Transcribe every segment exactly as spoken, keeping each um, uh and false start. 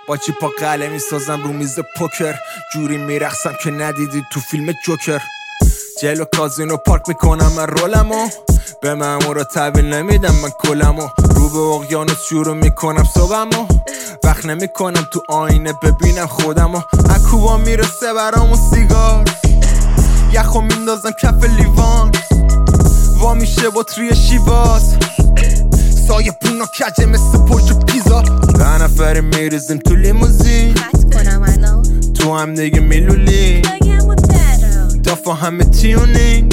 با چی پا قلمی میسازم رو میز پوکر، جوری میرقصم که ندیدی تو فیلم جوکر. جلو کازینو پارک میکنم من رولمو، به مامورا تحویل نمیدم من کلمو. رو به اقیانوس شروع میکنم صبحمو، وقت نمیکنم تو آینه ببینم خودمو. اکوبا میرسه برامون سیگار، یخو میندازم کف لیوان، وا میشه بطری شیواز، سایه پونا کجه مثل پرج پیزا. ده نفری میریزیم تو لیموزین، تو هم دیگه میلولی دافا همه تیونین،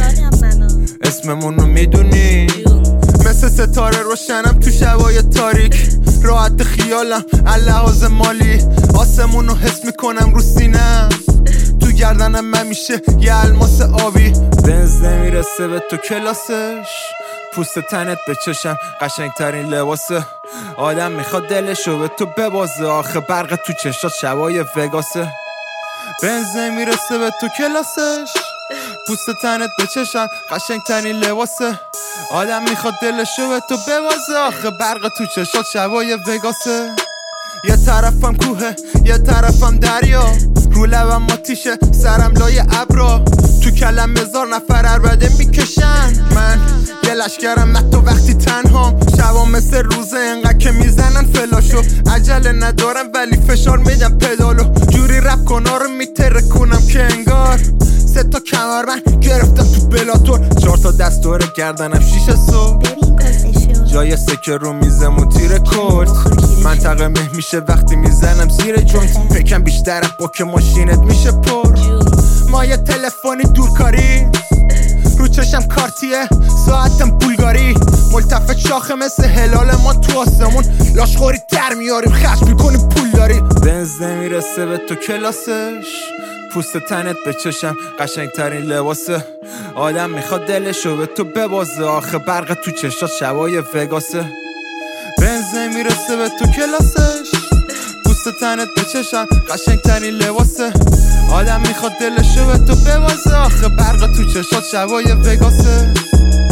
اسممونو میدونی. مثل ستاره روشنم تو شبای تاریک، راحت خیالم اللحاظ مالی. آسمونو حس میکنم رو سینم، تو گردنم من میشه یه الماس آبی. بنز نمیرسه به تو کلاسش، پوست تنت به چشم قشنگ ترین لباسه. آدم میخواد دلشو به تو ببازه، آخه برق تو چشات شبای وگاسه. بنز نمیرسه به تو کلاسش، پوست تنت به چشم قشنگ ترین لباسه. آدم میخواد دلشو به تو ببازه، آخه برق تو چشات شبای وگاسه. یه طرفم کوه یه طرفم دریا، رو لبم آتیشه سرم لای ابرا. تو کلم هزار نفر عربده میکشن، من یه لشکرم حتی وقتی تنهام. شبا مثل روزه انقدر که میزنن فلاشو، عجله ندارم ولی فشار میدم پدالو. جوری رپ کنا رو میترکونم که انگار سه تا کمربند گرفتم تو بلاتور. چهار تا دستور گردنم شیشه صبح، جای سکه رو میزمون تیر کورت. منطقه مه میشه وقتی میزنم زیر جوینت، فکرم بیشترم با که ماشینت میشه پر. ما یه تلفنی دورکاری، رو چشم کارتیه ساعتم بولگاری. ملتفت شاخه مثل هلال ما تو آسمون، لاشخوری در میاریم خشم میکنیم پول داری. بنز نمیرسه به تو کلاسش، پوست تنت به چشم قشنگ ترین لباسه. آدم میخواد دلشو به تو ببازه، آخه برق تو چشات شبای وگاسه. بنز نمیرسه به تو کلاسش، پوست تنت به چشم قشنگ ترین لباسه. آدم میخواد دلشو به تو ببازه، آخه برق تو چشات شبای وگاسه.